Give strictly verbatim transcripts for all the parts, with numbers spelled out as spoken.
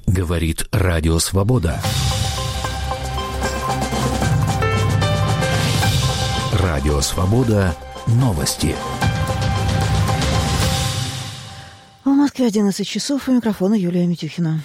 Говорит Радио Свобода. Радио Свобода. Новости. В Москве одиннадцать часов, у микрофона Юлия Митюхина.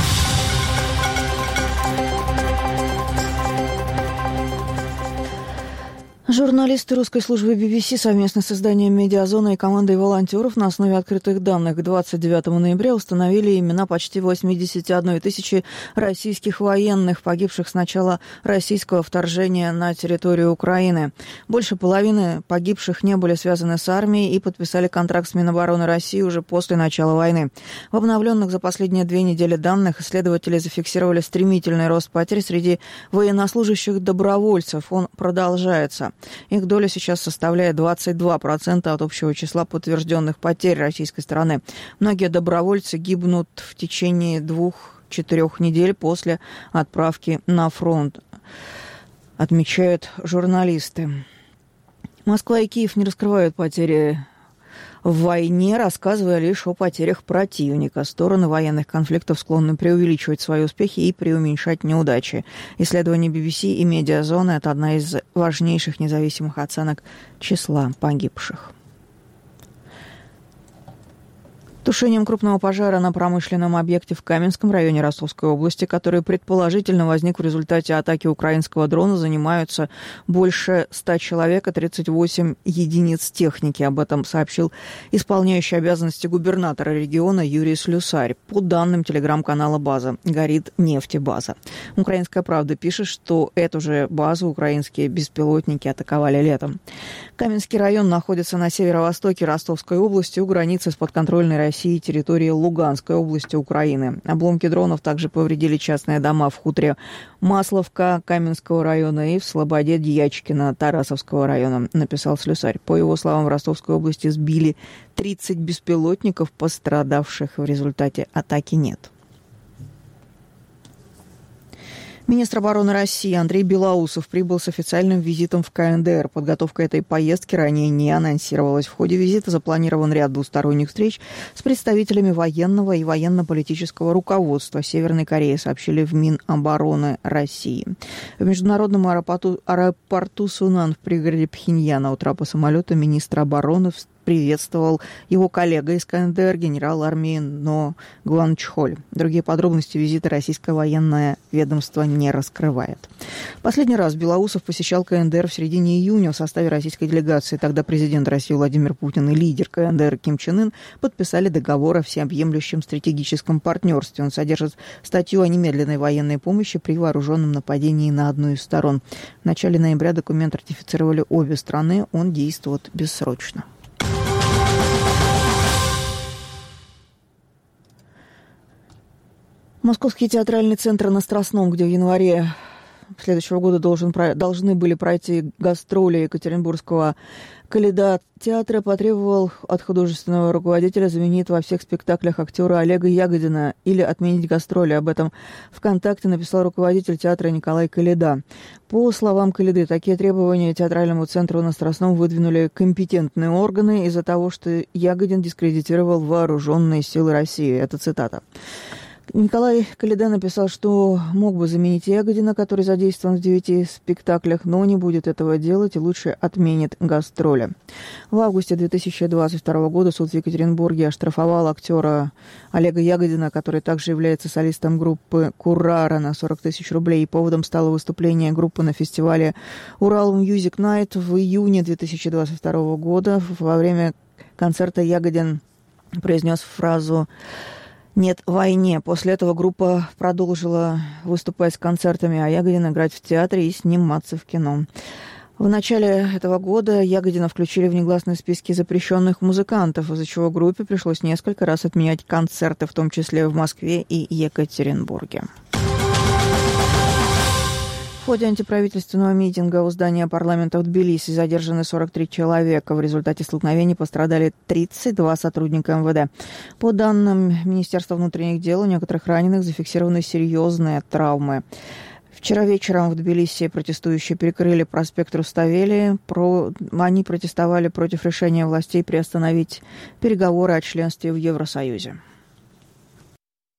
Журналисты русской службы би би си совместно с изданием «Медиазона» и командой волонтеров на основе открытых данных к двадцать девятому ноября установили имена почти восемьдесят одна тысяча российских военных, погибших с начала российского вторжения на территорию Украины. Больше половины погибших не были связаны с армией и подписали контракт с Минобороны России уже после начала войны. В обновленных за последние две недели данных исследователи зафиксировали стремительный рост потерь среди военнослужащих-добровольцев. Он продолжается. Их доля сейчас составляет двадцать два процента от общего числа подтвержденных потерь российской стороны. Многие добровольцы гибнут в течение двух-четырех недель после отправки на фронт, отмечают журналисты. Москва и Киев не раскрывают потери в войне, рассказывая лишь о потерях противника. Стороны военных конфликтов склонны преувеличивать свои успехи и преуменьшать неудачи. Исследование би би си и «Медиазона» — это одна из важнейших независимых оценок числа погибших. Тушением крупного пожара на промышленном объекте в Каменском районе Ростовской области, который предположительно возник в результате атаки украинского дрона, занимаются больше ста человек и тридцать восемь единиц техники. Об этом сообщил исполняющий обязанности губернатора региона Юрий Слюсарь. По данным телеграм-канала «База», горит нефтебаза. «Украинская правда» пишет, что эту же базу украинские беспилотники атаковали летом. Каменский район находится на северо-востоке Ростовской области, у границы с подконтрольной Россией России территории Луганской области Украины. Обломки дронов также повредили частные дома в хуторе Масловка Каменского района и в Слободе Дьячкина Тарасовского района, написал Слюсарь. По его словам, в Ростовской области сбили тридцать беспилотников, пострадавших в результате атаки нет. Министр обороны России Андрей Белоусов прибыл с официальным визитом в ка эн дэ эр. Подготовка этой поездки ранее не анонсировалась. В ходе визита запланирован ряд двусторонних встреч с представителями военного и военно-политического руководства Северной Кореи, сообщили в Минобороны России. В международном аэропорту, аэропорту Сунан в пригороде Пхеньяна у трапа самолета министр обороны приветствовал его коллега из ка эн дэ эр, генерал армии Но Гванчхоль. Другие подробности визита российское военное ведомство не раскрывает. Последний раз Белоусов посещал ка эн дэ эр в середине июня в составе российской делегации. Тогда президент России Владимир Путин и лидер ка эн дэ эр Ким Чен Ын подписали договор о всеобъемлющем стратегическом партнерстве. Он содержит статью о немедленной военной помощи при вооруженном нападении на одну из сторон. В начале ноября документ ратифицировали обе страны. Он действует бессрочно. Московский театральный центр на Страстном, где в январе следующего года должен, должны были пройти гастроли Екатеринбургского Коляда театра, потребовал от художественного руководителя заменить во всех спектаклях актера Олега Ягодина или отменить гастроли. Об этом ВКонтакте написал руководитель театра Николай Коляда. По словам Коляды, такие требования театральному центру на Страстном выдвинули компетентные органы из-за того, что Ягодин дискредитировал вооруженные силы России. Это цитата. Николай Коляда написал, что мог бы заменить Ягодина, который задействован в девяти спектаклях, но не будет этого делать и лучше отменит гастроли. В августе две тысячи двадцать второго года суд в Екатеринбурге оштрафовал актера Олега Ягодина, который также является солистом группы «Куррара», на сорок тысяч рублей. Поводом стало выступление группы на фестивале «Урал Music Night» в июне две тысячи двадцать второго года. Во время концерта Ягодин произнес фразу «Нет войне». После этого группа продолжила выступать с концертами, а Ягодин играть в театре и сниматься в кино. В начале этого года Ягодина включили в негласные списки запрещенных музыкантов, из-за чего группе пришлось несколько раз отменять концерты, в том числе в Москве и Екатеринбурге. В ходе антиправительственного митинга у здания парламента в Тбилиси задержаны сорок три человека. В результате столкновений пострадали тридцать два сотрудника эм вэ дэ. По данным Министерства внутренних дел, у некоторых раненых зафиксированы серьезные травмы. Вчера вечером в Тбилиси протестующие перекрыли проспект Руставели. Про... Они протестовали против решения властей приостановить переговоры о членстве в Евросоюзе.